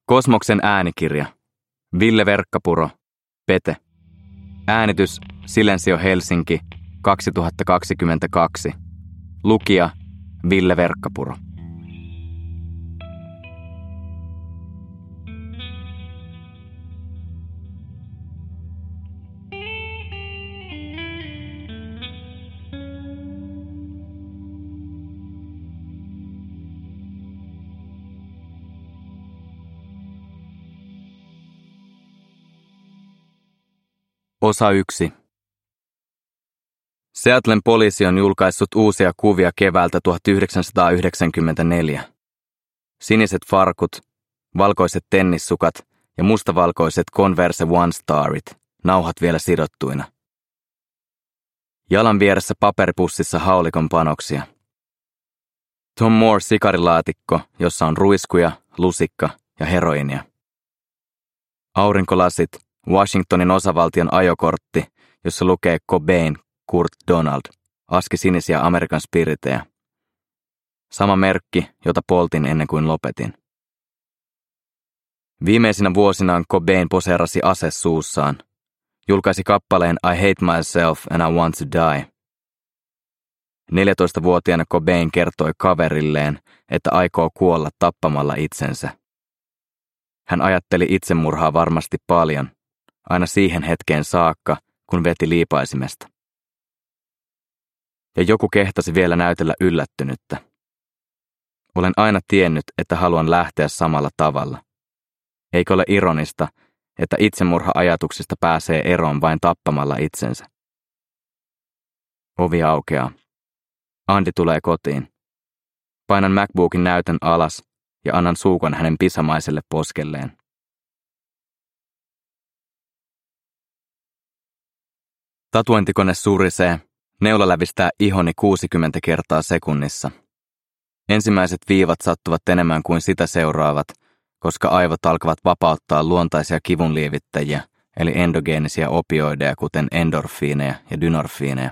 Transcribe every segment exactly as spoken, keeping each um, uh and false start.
Kosmoksen äänikirja. Ville Verkkapuro. Pete. Äänitys Silensio Helsinki kaksituhattakaksikymmentäkaksi. Lukija Ville Verkkapuro. Osa yksi. Seattlen poliisi on julkaissut uusia kuvia keväältä tuhatyhdeksänsataayhdeksänkymmentäneljä. Siniset farkut, valkoiset tennissukat ja mustavalkoiset Converse One Starit, nauhat vielä sidottuina. Jalan vieressä paperipussissa haulikon panoksia. Tom Moore sikarilaatikko, jossa on ruiskuja, lusikka ja heroinia. Aurinkolasit, Washingtonin osavaltion ajokortti, jossa lukee Cobain, Kurt Donald, aski sinisiä American Spiritejä. Sama merkki, jota poltin ennen kuin lopetin. Viimeisinä vuosinaan Cobain poseerasi ase suussaan. Julkaisi kappaleen I Hate Myself and I Want to Die. neljätoistavuotiaana Cobain kertoi kaverilleen, että aikoo kuolla tappamalla itsensä. Hän ajatteli itsemurhaa varmasti paljon, aina siihen hetkeen saakka, kun veti liipaisimesta. Ja joku kehtasi vielä näytellä yllättynyttä. Olen aina tiennyt, että haluan lähteä samalla tavalla. Eikö ole ironista, että itsemurha-ajatuksista pääsee eroon vain tappamalla itsensä? Ovi aukeaa. Andy tulee kotiin. Painan MacBookin näytön alas ja annan suukon hänen pisamaiselle poskelleen. Tatuointikone surisee. Neula lävistää ihoni kuusikymmentä kertaa sekunnissa. Ensimmäiset viivat sattuvat enemmän kuin sitä seuraavat, koska aivot alkavat vapauttaa luontaisia kivunlievittäjiä, eli endogeenisia opioideja, kuten endorfiineja ja dynorfiineja.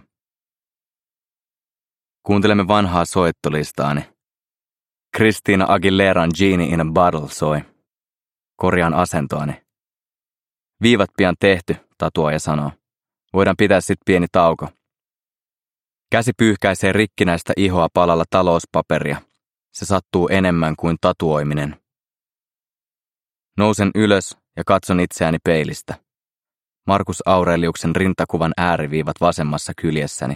Kuuntelemme vanhaa soittolistaani. Christina Aguileran Genie in a Bottle soi. Korjaan asentoani. Viivat pian tehty, tatuoja sanoo. Voidaan pitää sit pieni tauko. Käsi pyyhkäisee rikkinäistä ihoa palalla talouspaperia. Se sattuu enemmän kuin tatuoiminen. Nousen ylös ja katson itseäni peilistä. Markus Aureliuksen rintakuvan ääriviivat vasemmassa kyljessäni.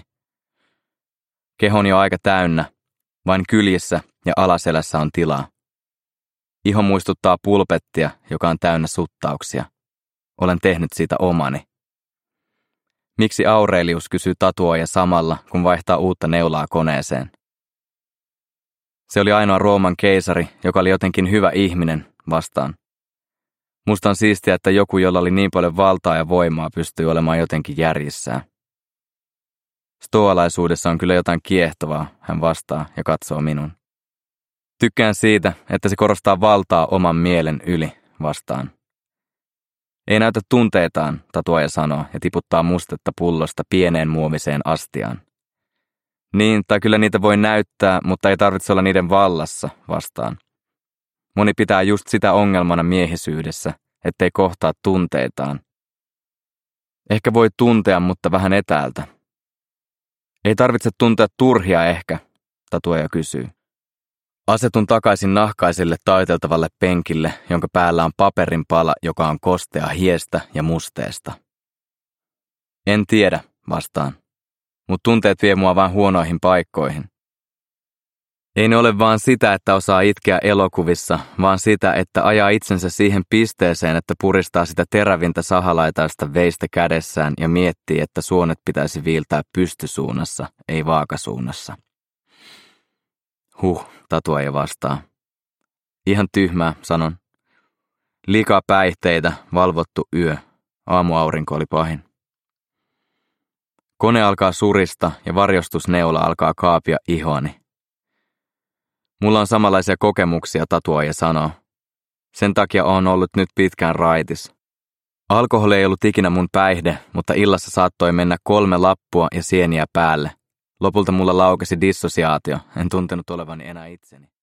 Kehoni on aika täynnä. Vain kyljissä ja alaselässä on tilaa. Iho muistuttaa pulpettia, joka on täynnä suttauksia. Olen tehnyt siitä omani. Miksi Aurelius kysyy tatuoja samalla, kun vaihtaa uutta neulaa koneeseen? Se oli ainoa Rooman keisari, joka oli jotenkin hyvä ihminen, vastaan. Musta on siistiä, että joku, jolla oli niin paljon valtaa ja voimaa, pystyy olemaan jotenkin järjissään. Stoalaisuudessa on kyllä jotain kiehtovaa, hän vastaa ja katsoo minun. Tykkään siitä, että se korostaa valtaa oman mielen yli, vastaan. Ei näytä tunteitaan, tatuoja sanoo ja tiputtaa mustetta pullosta pieneen muoviseen astiaan. Niin, tai kyllä niitä voi näyttää, mutta ei tarvitse olla niiden vallassa, vastaan. Moni pitää just sitä ongelmana miehisyydessä, ettei kohtaa tunteitaan. Ehkä voi tuntea, mutta vähän etäältä. Ei tarvitse tuntea turhia ehkä, tatuoja kysyy. Asetun takaisin nahkaiselle taiteltavalle penkille, jonka päällä on paperinpala, joka on kostea hiestä ja musteesta. En tiedä, vastaan, mutta tunteet vie mua vain huonoihin paikkoihin. Ei ne ole vaan sitä, että osaa itkeä elokuvissa, vaan sitä, että ajaa itsensä siihen pisteeseen, että puristaa sitä terävintä sahalaitaista veistä kädessään ja miettii, että suonet pitäisi viiltää pystysuunnassa, ei vaakasuunnassa. Huh, tatuoja vastaa. Ihan tyhmää, sanon. Liikaa päihteitä, valvottu yö. Aamuaurinko oli pahin. Kone alkaa surista ja varjostusneula alkaa kaapia ihoani. Mulla on samanlaisia kokemuksia, tatuoja sanoo. Sen takia on ollut nyt pitkään raitis. Alkoholi ei ollut ikinä mun päihde, mutta illassa saattoi mennä kolme lappua ja sieniä päälle. Lopulta mulla laukesi dissosiaatio, en tuntenut olevani enää itseni.